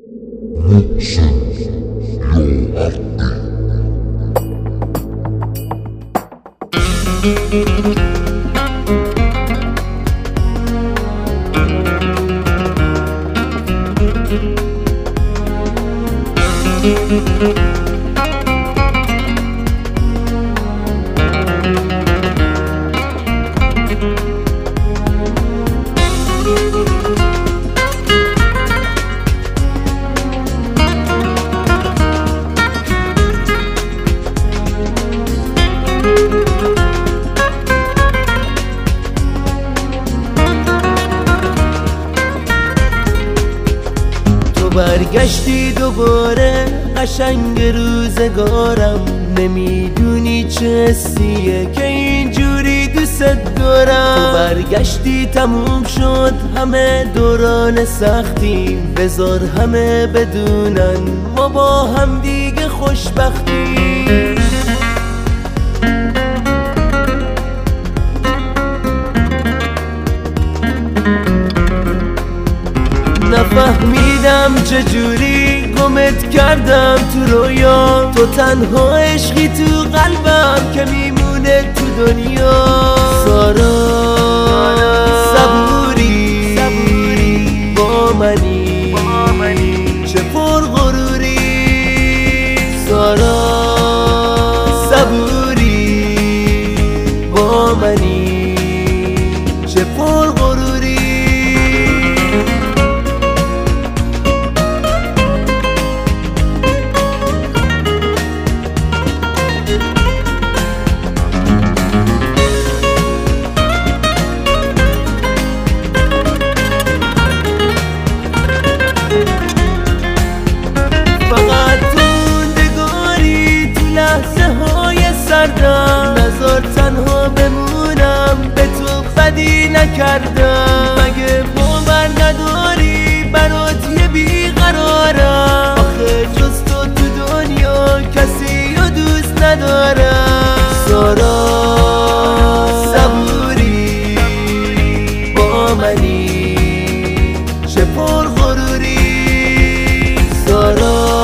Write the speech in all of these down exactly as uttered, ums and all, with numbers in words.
محسن یا برگشتی دوباره قشنگ روزگارم، نمیدونی چه حسیه که اینجوری دوست دارم. تو برگشتی تموم شد همه دوران سختیم، بذار همه بدونن ما با هم دیگه خوشبختیم. نفهمیدم چجوری گمت کردم تو رویا، تو تنها عشقی تو قلبم که میمونه تو دنیا. سارا صبوری با منی چه پرغروری، سارا صبوری با منی چه پرغروری. نذار تنها بمونم، به تو بدی نکردم. مگه باور نداری برات یه بیقرارم؟ آخه جز تو تو دنیا کسی رو دوست ندارم. سارا صبوری با منی چه پرغروری، سارا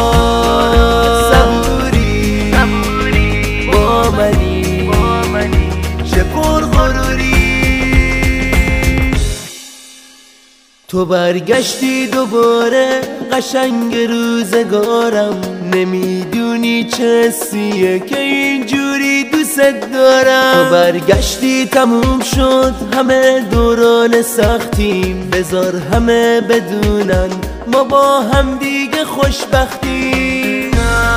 تو برگشتی دوباره قشنگ روزگارم، نمیدونی چه حسیه که اینجوری دوست دارم. تو برگشتی تموم شد همه دوران سختیم، بذار همه بدونن ما با هم دیگه خوشبختیم.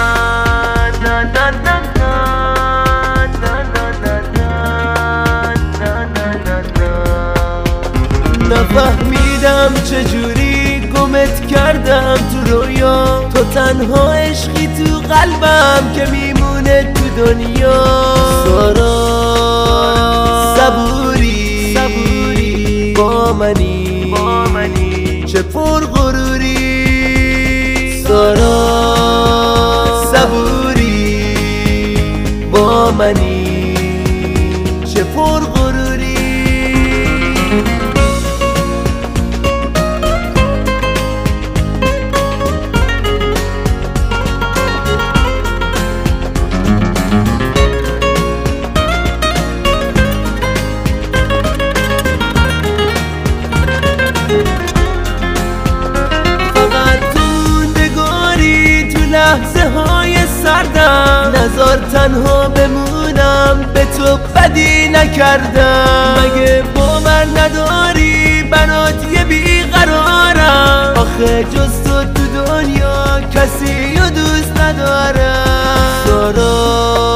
نفهمیدم چجوری گمت کردم تو رویا، تو تنها عشقی تو قلبم که میمونه تو دنیا. سارا صبوری با منی چه پرغروری، سارا صبوری با منی چه پرغروری. لحظه های سردم نذار تنها بمونم، به تو بدی نکردم. مگه باور نداری برات یه بیقرارم؟ آخه جز تو تو دنیا کسی رو دوست ندارم. سارا